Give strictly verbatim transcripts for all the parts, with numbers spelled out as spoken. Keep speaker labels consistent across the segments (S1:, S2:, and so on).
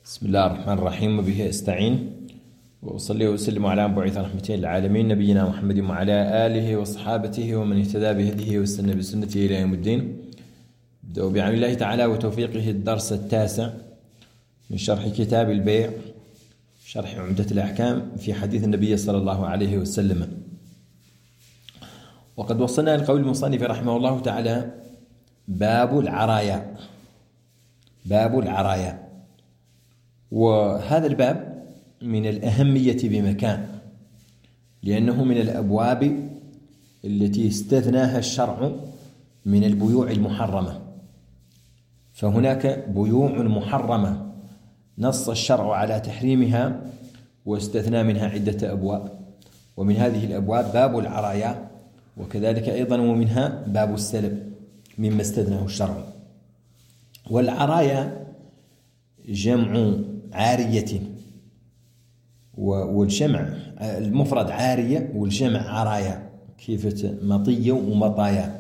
S1: بسم الله الرحمن الرحيم، وبه استعين، وأصلي وأسلم على بعث رحمة للعالمين نبينا محمد وعلى آله وصحابته ومن اهتدى بهديه واستنى بسنته إلى يوم الدين. نبدأ بعون الله تعالى وتوفيقه الدرس التاسع من شرح كتاب البيع، شرح عمدة الأحكام في حديث النبي صلى الله عليه وسلم. وقد وصلنا لقول المصنف رحمه الله تعالى: باب العرايا. باب العرايا، وهذا الباب من الأهمية بمكان، لأنه من الأبواب التي استثناها الشرع من البيوع المحرمة. فهناك بيوع محرمة نص الشرع على تحريمها واستثنى منها عدة أبواب، ومن هذه الأبواب باب العرايا، وكذلك أيضا ومنها باب السلب مما استثناه الشرع. والعرايا جمع عارية، والجمع المفرد عارية والجمع عرايا، كيف مطية ومطايا.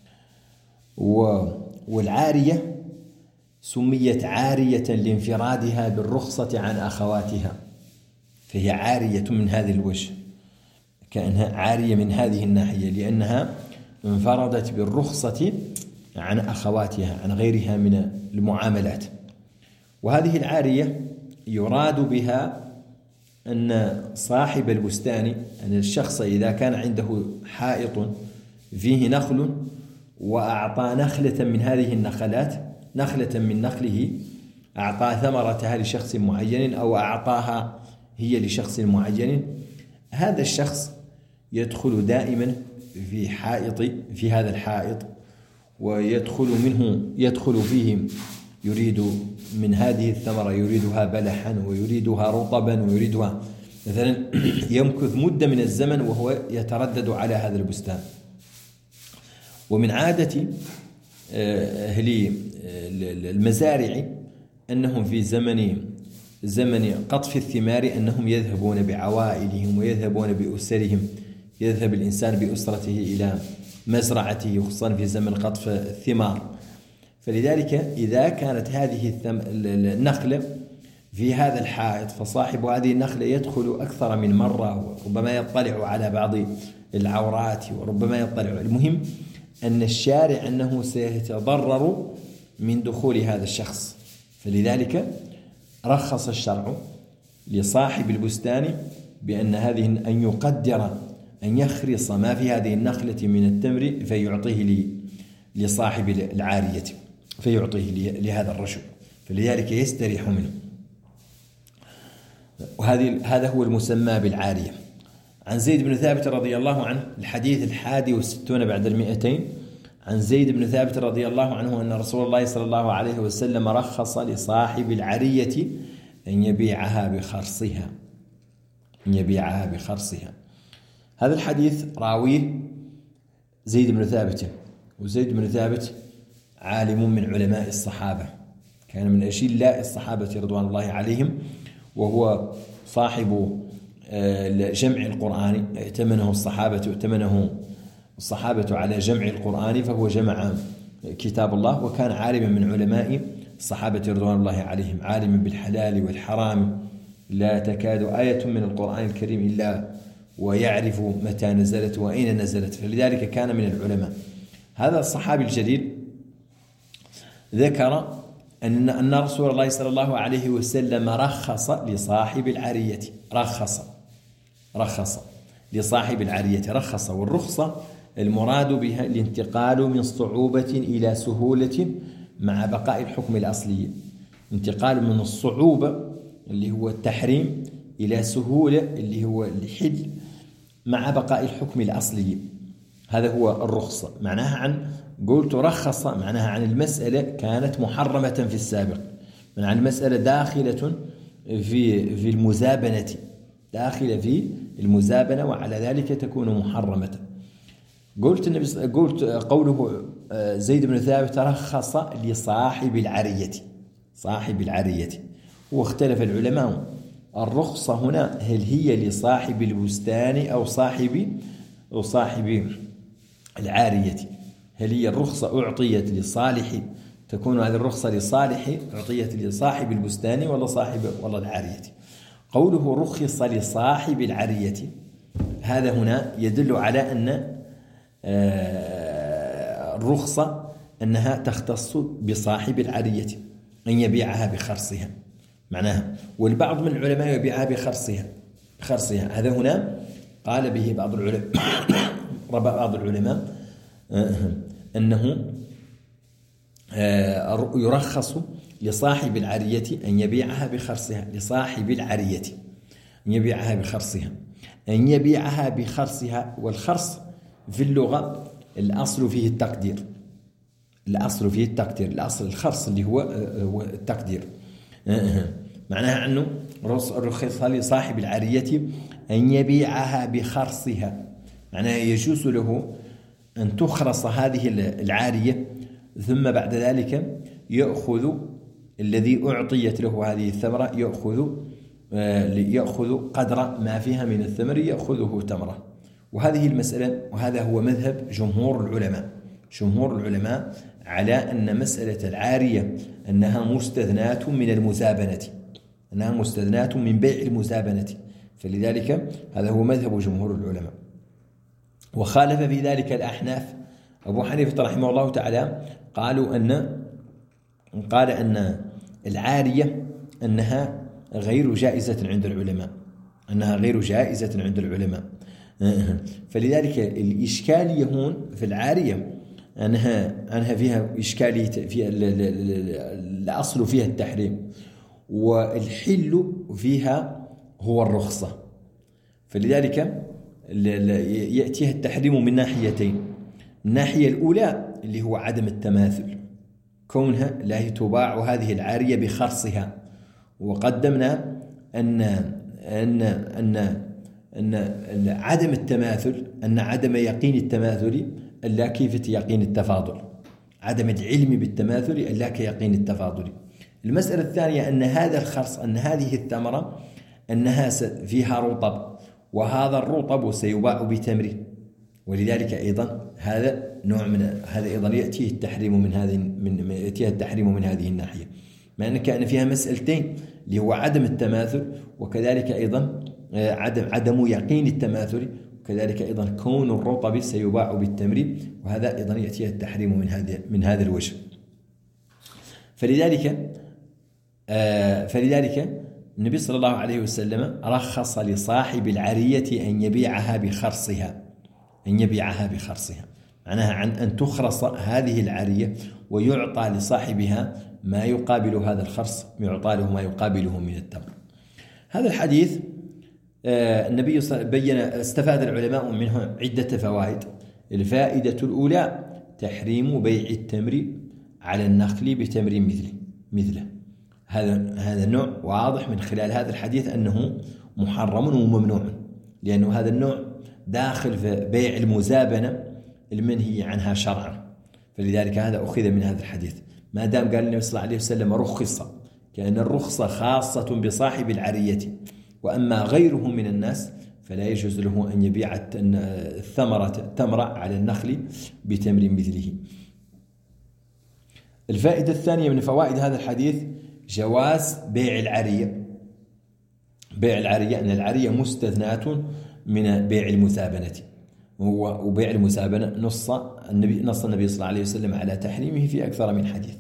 S1: والعارية سميت عارية لانفرادها بالرخصة عن أخواتها، فهي عارية من هذا الوجه، كأنها عارية من هذه الناحية، لأنها انفردت بالرخصة عن أخواتها، عن غيرها من المعاملات. وهذه العارية يراد بها أن صاحب البستان، أن الشخص إذا كان عنده حائط فيه نخل وأعطى نخلة من هذه النخلات، نخلة من نخله أعطى ثمرتها لشخص معين أو أعطاها هي لشخص معين، هذا الشخص يدخل دائما في حائط في هذا الحائط ويدخل منه يدخل فيه يريد من هذه الثمرة، يريدها بلحا ويريدها رطبا ويريدها مثلا يمكث مدة من الزمن وهو يتردد على هذا البستان. ومن عادة أهل المزارع أنهم في زمن زمن قطف الثمار أنهم يذهبون بعوائلهم ويذهبون بأسرهم، يذهب الإنسان بأسرته إلى مزرعته خصوصا في زمن قطف الثمار. فلذلك إذا كانت هذه النخلة في هذا الحائط، فصاحب هذه النخلة يدخل أكثر من مرة، وربما يطلع على بعض العورات وربما يطلع. المهم أن الشارع أنه سيتضرر من دخول هذا الشخص، فلذلك رخص الشرع لصاحب البستان بأن هذه أن يقدر أن يخرص ما في هذه النخلة من التمر فيعطيه لصاحب العارية، فيعطيه لهذا الرجل، فلذلك يستريح منه. وهذه هذا هو المسمى بالعارية. عن زيد بن ثابت رضي الله عنه، الحديث الحادي والستون بعد المئتين، عن زيد بن ثابت رضي الله عنه أن رسول الله صلى الله عليه وسلم رخص لصاحب العارية أن يبيعها بخرصها أن يبيعها بخرصها. هذا الحديث راويه زيد بن ثابت، وزيد بن ثابت عالم من علماء الصحابة، كان من أجلاء الصحابة رضوان الله عليهم، وهو صاحب جمع القرآن، ائتمنه الصحابة ائتمنه الصحابة على جمع القرآن، فهو جمع كتاب الله، وكان عالما من علماء الصحابة رضوان الله عليهم، عالما بالحلال والحرام، لا تكاد آية من القرآن الكريم إلا ويعرف متى نزلت وأين نزلت، فلذلك كان من العلماء. هذا الصحابي الجليل ذكر أن أن رسول الله صلى الله عليه وسلم رخص لصاحب العارية، رخص رخص لصاحب العارية رخص والرخصة المراد بها الانتقال من صعوبة إلى سهولة مع بقاء الحكم الأصلي، انتقال من الصعوبة اللي هو التحريم إلى سهولة اللي هو الحل مع بقاء الحكم الأصلي. هذا هو الرخصة. معناها عن قلت رخص معناها عن المسألة كانت محرمة في السابق، من عن المسألة داخلة في في المزابنة، داخلة في المزابنة، وعلى ذلك تكون محرمة. قلت النبي قلت قوله زيد بن ثابت رخص لصاحب العارية، صاحب العارية، واختلف العلماء الرخصة هنا هل هي لصاحب البستان أو صاحب أو صاحب العارية، هل هي الرخصة أعطيت لصالح تكون هذه الرخصة لصالح أعطية لصاحب البستان ولا صاحب ولا العارية. قوله رخص لصاحب العارية، هذا هنا يدل على أن الرخصة أنها تختص بصاحب العارية أن يبيعها بخرصها معناها، والبعض من العلماء يبيعها بخرصها بخرصها هذا هنا قال به بعض العلماء بعض العلماء أنه يرخص لصاحب العارية أن يبيعها بخرصها، لصاحب العارية أن يبيعها بخرصها أن يبيعها بخرصها. والخرص في اللغة الأصل فيه التقدير، الأصل فيه التقدير، الأصل الخرص اللي هو التقدير، معناها أنه رخص لصاحب العارية أن يبيعها بخرصها، معناها يجوز له أن تخرص هذه العارية ثم بعد ذلك يأخذ الذي أعطيت له هذه الثمرة، يأخذ يأخذ قدر ما فيها من الثمر، يأخذه تمرة. وهذه المسألة وهذا هو مذهب جمهور العلماء، جمهور العلماء على أن مسألة العارية أنها مستثناة من المزابنة، أنها مستثناة من بيع المزابنة، فلذلك هذا هو مذهب جمهور العلماء. وخالف في ذلك الأحناف، أبو حنيفة رحمه الله تعالى قالوا أن قال أن العارية أنها غير جائزة عند العلماء، أنها غير جائزة عند العلماء. فلذلك الإشكالية هون في العارية أنها أنها فيها إشكالية، في الأصل فيها التحريم والحل فيها هو الرخصة، فلذلك يأتيها التحريم من ناحيتين. الناحية الأولى اللي هو عدم التماثل، كونها لا تباع هذه العارية بخرصها، وقدمنا أن أن أن أن عدم التماثل، أن عدم يقين التماثل ألا كيف يقين التفاضل، عدم العلم بالتماثل ألا كيقين التفاضل. المسألة الثانية أن هذا الخرص، أن هذه الثمرة أنها فيها رطب، وهذا الرطب سيباع بتمر، ولذلك أيضا هذا نوع من هذا أيضا يأتيه التحريم من هذه من يأتيه التحريم من هذه الناحية، مع أن كان فيها مسألتين اللي هو عدم التماثل، وكذلك أيضا عدم عدم يقين التماثل، وكذلك أيضا كون الرطب سيباع بالتمر، وهذا أيضا يأتيه التحريم من هذا من هذا الوجه. فلذلك فلذلك النبي صلى الله عليه وسلم رخص لصاحب العارية أن يبيعها بخرصها، أن يبيعها بخرصها معناها عن أن تخرص هذه العارية ويعطى لصاحبها ما يقابل هذا الخرص، يعطى له ما يقابله من التمر. هذا الحديث النبي بين استفاد العلماء منه عدة فوائد. الفائدة الأولى تحريم بيع التمر على النخل بتمر مثله مثله هذا هذا النوع واضح من خلال هذا الحديث أنه محرم وممنوع، لأنه هذا النوع داخل في بيع المزابنة المنهي عنها شرعا، فلذلك هذا أخذ من هذا الحديث. ما دام قال النبي صلى الله عليه وسلم رخص، كأن الرخصة خاصة بصاحب العارية، وأما غيره من الناس فلا يجوز له أن يبيع الثمرة التمر على النخل بتمر مثله. الفائدة الثانية من فوائد هذا الحديث جواز بيع العارية، بيع العارية أن العارية مستثناة من بيع المزابنة، وبيع المزابنة نص النبي نص النبي صلى الله عليه وسلم على تحريمه في أكثر من حديث.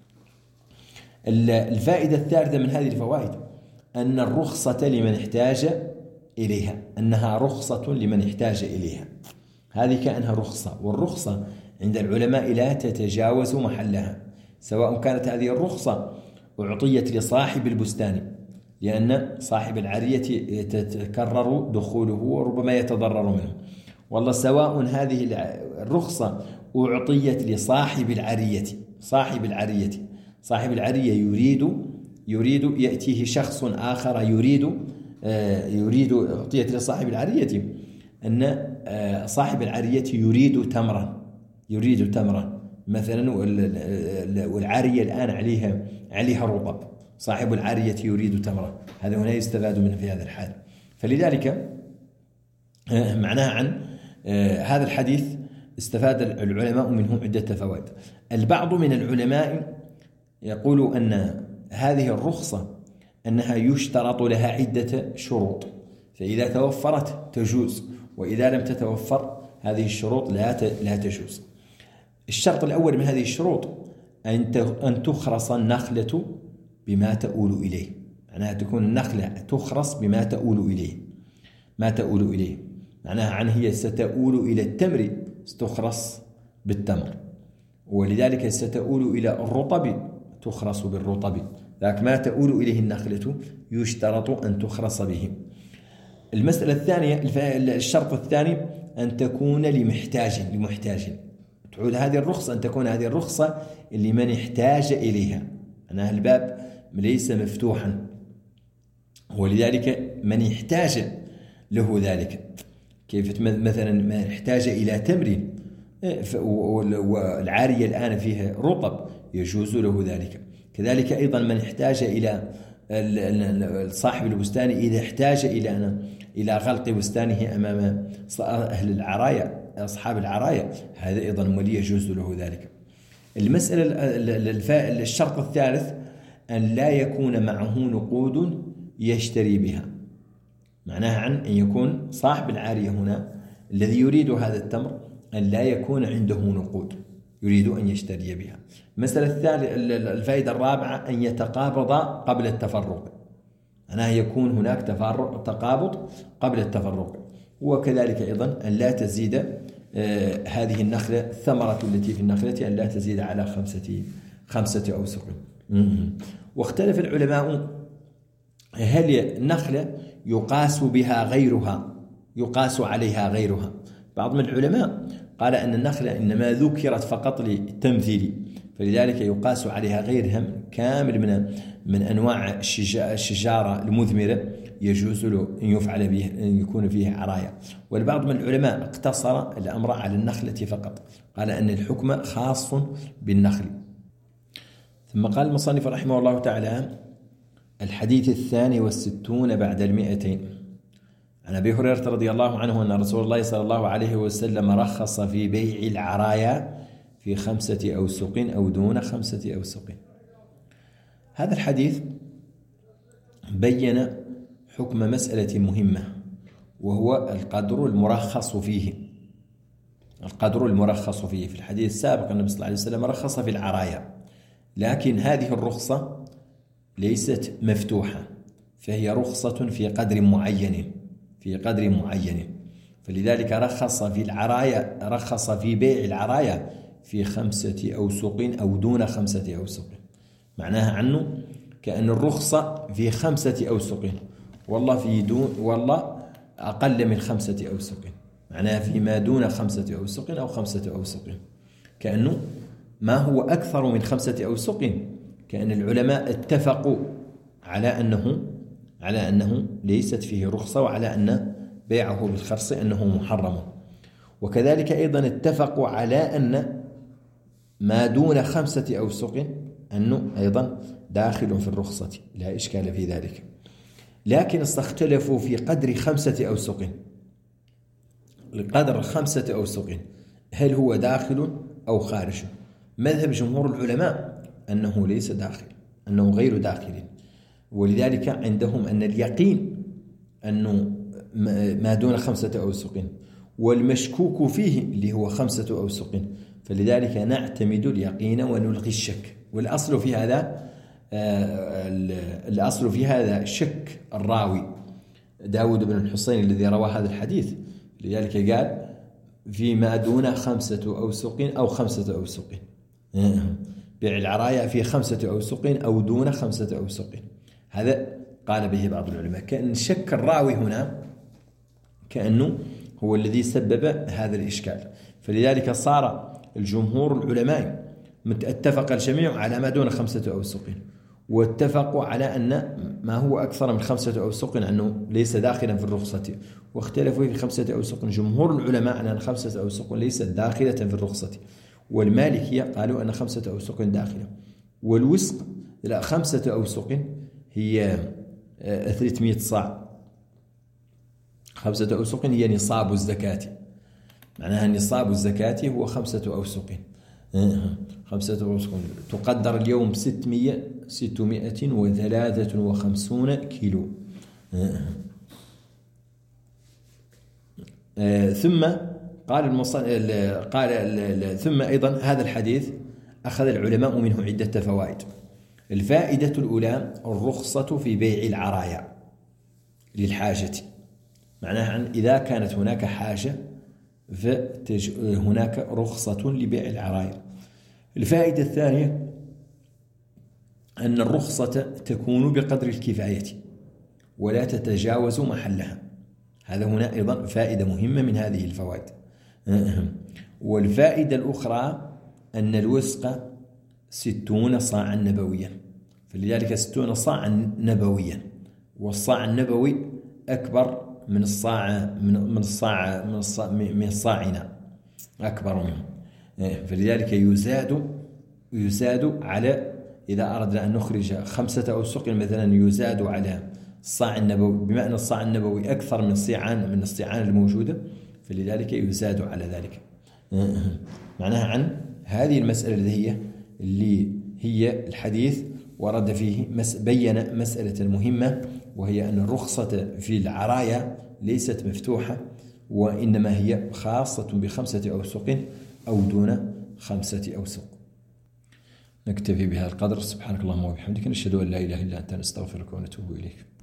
S1: الفائدة الثالثة من هذه الفوائد أن الرخصة لمن احتاج إليها، أنها رخصة لمن احتاج إليها، هذه كأنها رخصة، والرخصة عند العلماء لا تتجاوز محلها، سواء كانت هذه الرخصة أعطيت لصاحب البستان لأن صاحب العارية يتكرر دخوله وربما يتضرر منه، والله سواء هذه الرخصة أعطيت لصاحب العارية، صاحب العارية صاحب العارية يريد يريد يأتيه شخص آخر يريد يريد أعطيت لصاحب العارية أن صاحب العارية يريد تمرا يريد تمرا مثلا، والعارية الآن عليها عليها رطب، صاحب العارية يريد تمرا، هذا هنا يستفاد منه في هذا الحال. فلذلك معناها عن هذا الحديث استفاد العلماء منه عدة فوائد. البعض من العلماء يقول أن هذه الرخصة أنها يشترط لها عدة شروط، فإذا توفرت تجوز، وإذا لم تتوفر هذه الشروط لا لا تجوز. الشرط الأول من هذه الشروط أن تخرص النخلة بما تؤول إليه، معناها تكون النخلة تخرص بما تؤول إليه، ما تؤول إليه معناها عن هي ستؤول إلى التمر ستخرص بالتمر، ولذلك ستؤول إلى الرطب تخرص بالرطب، لكن ما تؤول إليه النخلة يشترط أن تخرص به. المسألة الثانية، الشرط الثاني أن تكون لمحتاج لمحتاج تعود هذه الرخصة، أن تكون هذه الرخصة لمن احتاج إليها، معناها الباب ليس مفتوحا، ولذلك من يحتاج له ذلك، كيف مثلا من احتاج إلى تمر والعارية الآن فيها رطب يجوز له ذلك. كذلك أيضا من احتاج إلى صاحب البستان إذا احتاج إلى إلى غلق بستانه أمام أهل العرايا أصحاب العرايا، هذا أيضا ولي يجوز له ذلك. المسألة الشرط الثالث أن لا يكون معه نقود يشتري بها، معناها عن أن يكون صاحب العارية هنا الذي يريد هذا التمر أن لا يكون عنده نقود يريد أن يشتري بها. المسألة الثالثة الفائدة الرابعة أن يتقابض قبل التفرق، معناها يكون هناك تقابض قبل التفرق. وكذلك أيضا أن لا تزيد آه هذه النخلة الثمرة التي في النخلة أن لا تزيد على خمسة خمسة أوسق. واختلف العلماء هل النخلة يقاس بها غيرها يقاس عليها غيرها. بعض من العلماء قال أن النخلة إنما ذكرت فقط للتمثيل، فلذلك يقاس عليها غيرها كامل من من أنواع الشجارة المثمرة يجوز له أن يفعل به أن يكون فيه عرايا. والبعض من العلماء اقتصر الأمر على النخلة فقط، قال أن الحكم خاص بالنخل. ثم قال المصنف رحمه الله تعالى: الحديث الثاني والستون بعد المئتين عن أبي هريرة رضي الله عنه أن رسول الله صلى الله عليه وسلم رخص في بيع العرايا في خمسة أوسق أو دون خمسة أوسق. هذا الحديث بين حكم مسألة مهمة، وهو القدر المرخص فيه. القدر المرخص فيه في الحديث السابق النبي صلى الله عليه وسلم رخص في العرايا، لكن هذه الرخصة ليست مفتوحة، فهي رخصة في قدر معين في قدر معين فلذلك رخص في العرايا رخص في بيع العرايا في خمسة أوسق أو دون خمسة أوسق. معناها عنه كأن الرخصة في خمسة أوسق، والله في دون والله أقل من خمسة أوسق، معناها فيما دون خمسة أوسق أو خمسة أوسق، كأنه ما هو أكثر من خمسة أوسق كأن العلماء اتفقوا على أنه على أنه ليست فيه رخصة، وعلى أن بيعه بالخرص أنه محرم. وكذلك أيضا اتفقوا على أن ما دون خمسة أوسق أنه أيضا داخل في الرخصة، لا إشكال في ذلك. لكن استختلفوا في قدر خمسة أوسق، القدر خمسة أوسق هل هو داخل أو خارج؟ مذهب جمهور العلماء أنه ليس داخل، أنه غير داخل، ولذلك عندهم أن اليقين أنه ما دون خمسة أوسق، والمشكوك فيه اللي هو خمسة أوسق، فلذلك نعتمد اليقين ونلغي الشك. والأصل في هذا الأصل في هذا شك الراوي داود بن الحسين الذي روى هذا الحديث، لذلك قال فيما دون خمسة أوسق أو خمسة أوسق، بيع العرايا في خمسة أوسق أو دون خمسة أوسق. هذا قال به بعض العلماء، كأن شك الراوي هنا كأنه هو الذي سبب هذا الإشكال، فلذلك صار الجمهور العلماء اتفق الجميع على ما دون خمسة أوسق، واتفقوا على أن ما هو أكثر من خمسة أوسق أنه ليس داخلا في الرخصة، واختلفوا في خمسة أوسق. جمهور العلماء على أن خمسة أوسق ليست داخلة في الرخصة، والمالكية قالوا أن خمسة أوسق داخلة، والوسق لا، خمسة أوسق هي ثلاثمائة صاع، خمسة أوسق هي نصاب الزكاة، معناها نصاب الزكاة هو خمسة أوسق، خمسة أوسق تقدر اليوم ستمائة ستمائة وثلاثة وخمسون كيلو. آه ثم قال المصنف قال ثم أيضا هذا الحديث أخذ العلماء منه عدة فوائد. الفائدة الأولى الرخصة في بيع العرايا للحاجة، معناها عن إذا كانت هناك حاجة فهناك رخصة لبيع العرايا. الفائدة الثانية أن الرخصة تكون بقدر الكفاية ولا تتجاوز محلها. هذا هنا أيضا فائدة مهمة من هذه الفوائد. والفائدة الأخرى أن الوسق ستون صاعا نبويا، فلذلك ستون صاعا نبويا، والصاع النبوي أكبر من الصاع من الصاع من الصاع من الصاعنا أكبر منه، فلذلك يزاد يزاد على إذا أردنا أن نخرج خمسة أوسق مثلا يزاد على الصاع النبوي، بما أن الصاع النبوي أكثر من الصيعان من الصيعان الموجودة، فلذلك يزاد على ذلك. معناها عن هذه المسألة اللي هي اللي هي الحديث ورد فيه بين مسألة مهمة، وهي أن الرخصة في العرايا ليست مفتوحة، وإنما هي خاصة بخمسة أوسق أو دون خمسة أوسق. نكتفي بهذا القدر. سبحانك اللهم وبحمدك، نشهد أن لا إله إلا أنت، نستغفرك ونتوب إليك.